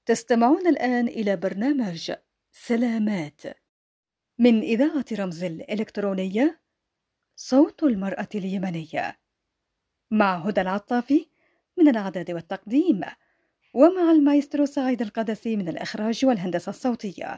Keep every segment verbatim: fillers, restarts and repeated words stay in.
تستمعون الآن إلى برنامج سلامات من إذاعة رمز الإلكترونية صوت المرأة اليمنية، مع هدى العطافي من الإعداد والتقديم، ومع المايسترو سعيد القدسي من الإخراج والهندسة الصوتية.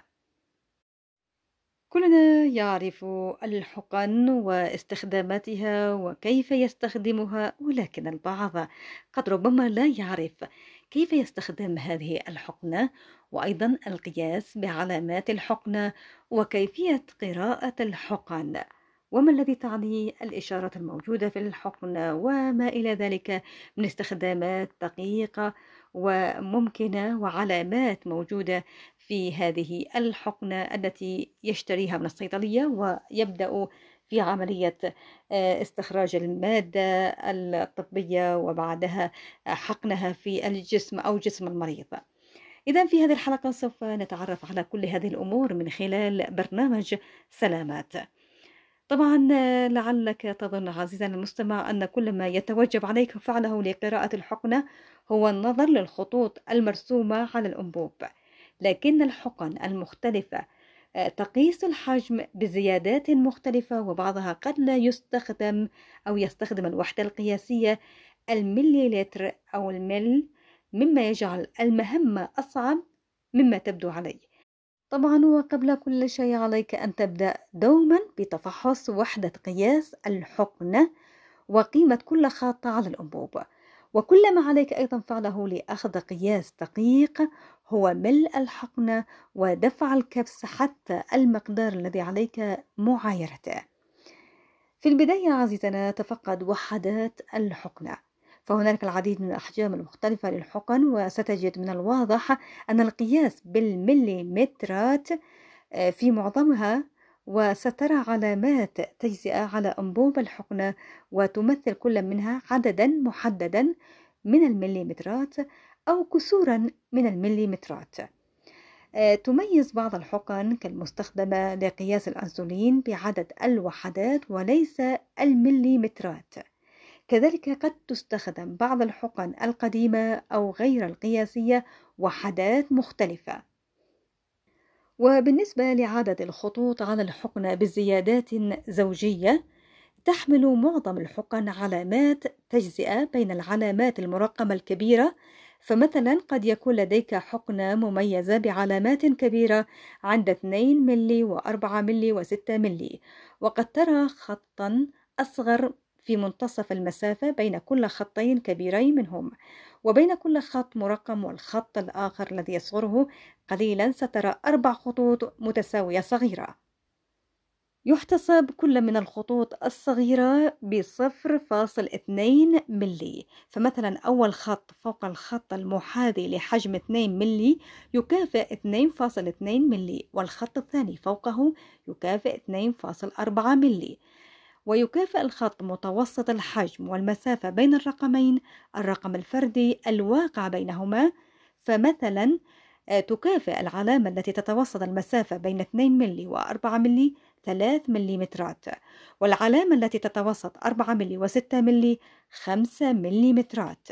كلنا يعرف الحقن واستخداماتها وكيف يستخدمها، ولكن البعض قد ربما لا يعرف كيف يستخدم هذه الحقنة، وأيضا القياس بعلامات الحقنة وكيفية قراءة الحقن، وما الذي تعني الإشارات الموجودة في الحقن وما إلى ذلك من استخدامات دقيقة وممكنة وعلامات موجودة في هذه الحقنة التي يشتريها من الصيدلية ويبدأ في عملية استخراج المادة الطبية وبعدها حقنها في الجسم أو جسم المريض. إذا في هذه الحلقة سوف نتعرف على كل هذه الأمور من خلال برنامج سلامات. طبعا لعلك تظن عزيزنا المستمع أن كل ما يتوجب عليك فعله لقراءة الحقنة هو النظر للخطوط المرسومة على الأنبوب، لكن الحقن المختلفة تقيس الحجم بزيادات مختلفة، وبعضها قد لا يستخدم أو يستخدم الوحدة القياسية المليلتر أو المل، مما يجعل المهمة أصعب مما تبدو عليه. طبعا وقبل كل شيء عليك أن تبدأ دوما بتفحص وحدة قياس الحقنة وقيمة كل خط على الأنبوب، وكل ما عليك أيضا فعله لأخذ قياس دقيق هو ملء الحقنة ودفع الكبس حتى المقدار الذي عليك معايرته. في البداية عزيزنا تفقد وحدات الحقنة، فهناك العديد من الأحجام المختلفة للحقن، وستجد من الواضح أن القياس بالمليمترات في معظمها، وسترى علامات تجزئة على أنبوب الحقنة وتمثل كل منها عددا محددا من المليمترات أو كسورا من المليمترات. تميز بعض الحقن كالمستخدمة لقياس الأنسولين بعدد الوحدات وليس المليمترات. كذلك قد تستخدم بعض الحقن القديمة أو غير القياسية وحدات مختلفة. وبالنسبة لعدد الخطوط على الحقنة بزيادات زوجية، تحمل معظم الحقن علامات تجزئة بين العلامات المرقمة الكبيرة، فمثلا قد يكون لديك حقنة مميزة بعلامات كبيرة عند اثنين ملي وأربعة ملي وستة ملي، وقد ترى خطا أصغر في منتصف المسافة بين كل خطين كبيرين منهم، وبين كل خط مرقم والخط الآخر الذي يصغره قليلا سترى أربع خطوط متساوية صغيرة. يحتسب كل من الخطوط الصغيرة بصفر فاصل اثنين ملي، فمثلا أول خط فوق الخط المحاذي لحجم اثنين ملي يكافئ اثنين فاصل اثنين ملي، والخط الثاني فوقه يكافئ اثنين فاصل أربعة ملي، ويكافئ الخط متوسط الحجم والمسافة بين الرقمين الرقم الفردي الواقع بينهما، فمثلا تكافئ العلامة التي تتوسط المسافة بين اثنين ملي وأربعة ملي ثلاث مليمترات، والعلامة التي تتوسط أربعة ملي وستة ملي خمسة مليمترات.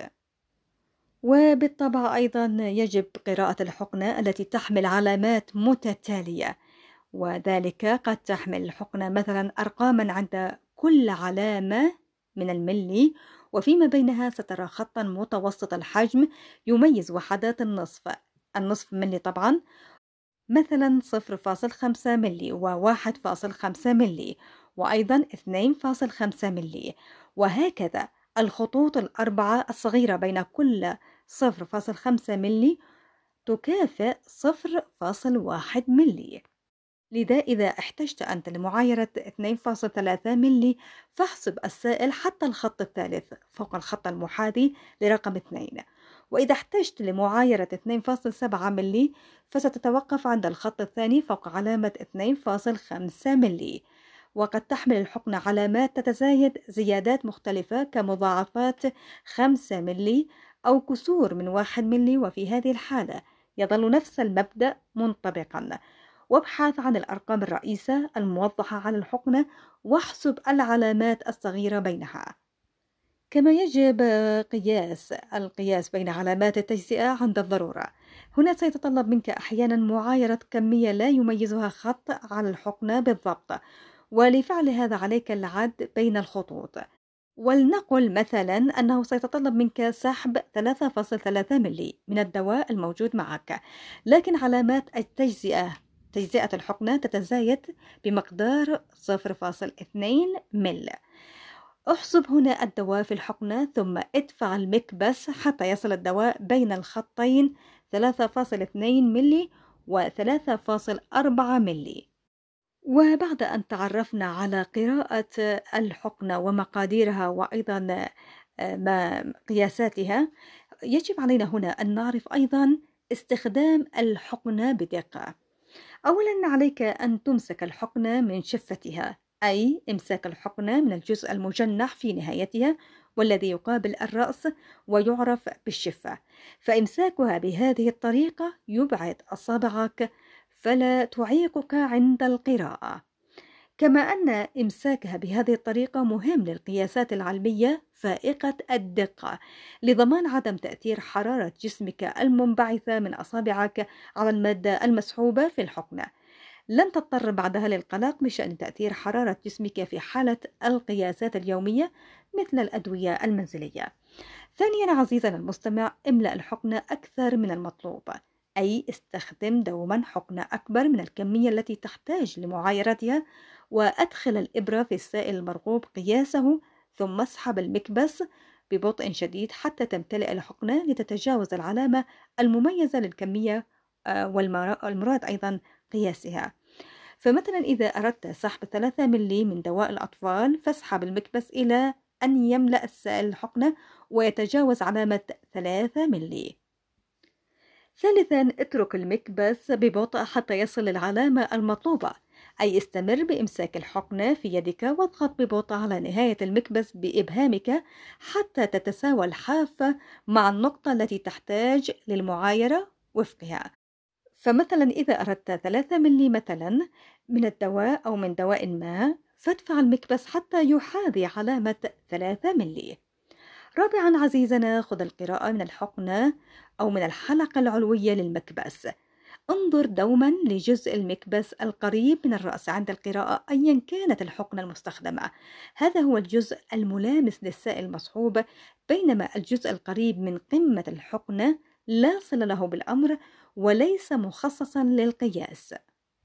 وبالطبع أيضا يجب قراءة الحقنة التي تحمل علامات متتالية، وذلك قد تحمل الحقنة مثلا أرقاما عند كل علامة من الملي، وفيما بينها سترى خطا متوسط الحجم يميز وحدات النصف، النصف ملي طبعا، مثلا صفر فاصل خمسة ملي وواحد فاصل خمسة ملي وأيضا اثنين فاصل خمسة ملي، وهكذا الخطوط الأربعة الصغيرة بين كل صفر فاصل خمسة ملي تكافئ صفر فاصل واحد ملي. لذا إذا احتجت أنت لمعايرة اثنين فاصل ثلاثة ملي فاحسب السائل حتى الخط الثالث فوق الخط المحاذي لرقم اثنين، وإذا احتجت لمعايرة اثنين فاصل سبعة ملي فستتوقف عند الخط الثاني فوق علامة اثنين فاصل خمسة ملي. وقد تحمل الحقنة علامات تتزايد زيادات مختلفة كمضاعفات خمسة ملي أو كسور من واحد ملي، وفي هذه الحالة يظل نفس المبدأ منطبقا. وابحث عن الأرقام الرئيسة الموضحة على الحقنة واحسب العلامات الصغيرة بينها. كما يجب قياس القياس بين علامات التجزئة عند الضرورة. هنا سيتطلب منك أحيانا معايرة كمية لا يميزها خط على الحقنة بالضبط، ولفعل هذا عليك العد بين الخطوط. ولنقل مثلا أنه سيتطلب منك سحب ثلاثة فاصلة ثلاثة ملي من الدواء الموجود معك، لكن علامات التجزئة تجزئة الحقنة تتزايد بمقدار صفر فاصلة اثنين مل. احسب هنا الدواء في الحقنة ثم ادفع المكبس حتى يصل الدواء بين الخطين ثلاثة فاصلة اثنين ملي و ثلاثة فاصلة أربعة ملي. وبعد أن تعرفنا على قراءة الحقنة ومقاديرها وأيضا ما قياساتها، يجب علينا هنا أن نعرف أيضا استخدام الحقنة بدقة. أولا عليك أن تمسك الحقنة من شفتها، أي إمساك الحقنة من الجزء المجنح في نهايتها والذي يقابل الرأس ويعرف بالشفة، فإمساكها بهذه الطريقة يبعد أصابعك فلا تعيقك عند القراءة. كما أن إمساكها بهذه الطريقة مهم للقياسات العلمية فائقة الدقة لضمان عدم تأثير حرارة جسمك المنبعثة من أصابعك على المادة المسحوبة في الحقنة. لن تضطر بعدها للقلق بشأن تأثير حرارة جسمك في حالة القياسات اليومية مثل الأدوية المنزلية. ثانيا عزيزنا المستمع، املأ الحقنة أكثر من المطلوب، أي استخدم دوما حقنة أكبر من الكمية التي تحتاج لمعايرتها، وأدخل الإبرة في السائل المرغوب قياسه ثم اسحب المكبس ببطء شديد حتى تمتلئ الحقنة لتتجاوز العلامة المميزة للكمية والمراد أيضا قياسها. فمثلا إذا أردت سحب ثلاثة ملي من دواء الأطفال فاسحب المكبس إلى أن يملأ السائل الحقنة ويتجاوز علامة ثلاثة ملي. ثالثا اترك المكبس ببطء حتى يصل للعلامة المطلوبة، أي استمر بإمساك الحقنة في يدك واضغط ببطء على نهاية المكبس بإبهامك حتى تتساوى الحافة مع النقطة التي تحتاج للمعايرة وفقها. فمثلا إذا أردت ثلاثة ملي مثلا من الدواء أو من دواء ما فادفع المكبس حتى يحاذي علامة ثلاثة ملي. رابعا عزيزنا، خذ القراءة من الحقنة أو من الحلقة العلوية للمكبس. انظر دوما لجزء المكبس القريب من الرأس عند القراءة أيا كانت الحقنة المستخدمة، هذا هو الجزء الملامس للسائل المصحوب، بينما الجزء القريب من قمة الحقنة لا صلة له بالأمر وليس مخصصا للقياس.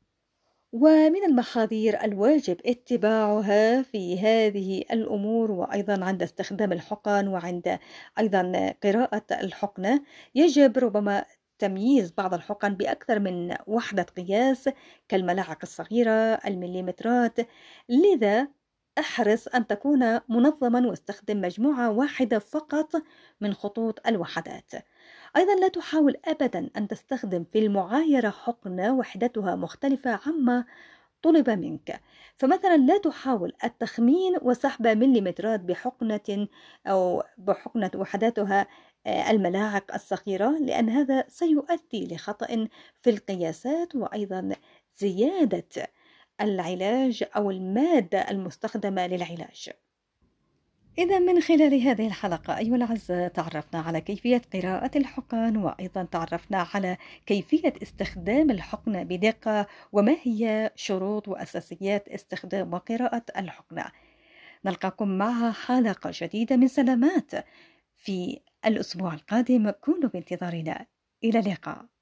ومن المحاذير الواجب اتباعها في هذه الأمور وأيضا عند استخدام الحقن وعند أيضا قراءة الحقنة، يجب ربما تمييز بعض الحقن بأكثر من وحدة قياس كالملاعق الصغيرة، المليمترات، لذا احرص أن تكون منظما واستخدم مجموعة واحدة فقط من خطوط الوحدات. أيضا لا تحاول أبدا أن تستخدم في المعايرة حقنة وحدتها مختلفة عما طلب منك، فمثلا لا تحاول التخمين وسحب مليمترات بحقنة أو بحقنة وحداتها الملاعق الصغيرة، لأن هذا سيؤدي لخطأ في القياسات وأيضا زيادة العلاج أو المادة المستخدمة للعلاج. إذا من خلال هذه الحلقة أيها الأعزاء تعرفنا على كيفية قراءة الحقن وأيضا تعرفنا على كيفية استخدام الحقنة بدقة وما هي شروط وأساسيات استخدام وقراءة الحقنة. نلقاكم مع حلقة جديدة من سلامات في الأسبوع القادم، كونوا بانتظارنا. إلى اللقاء.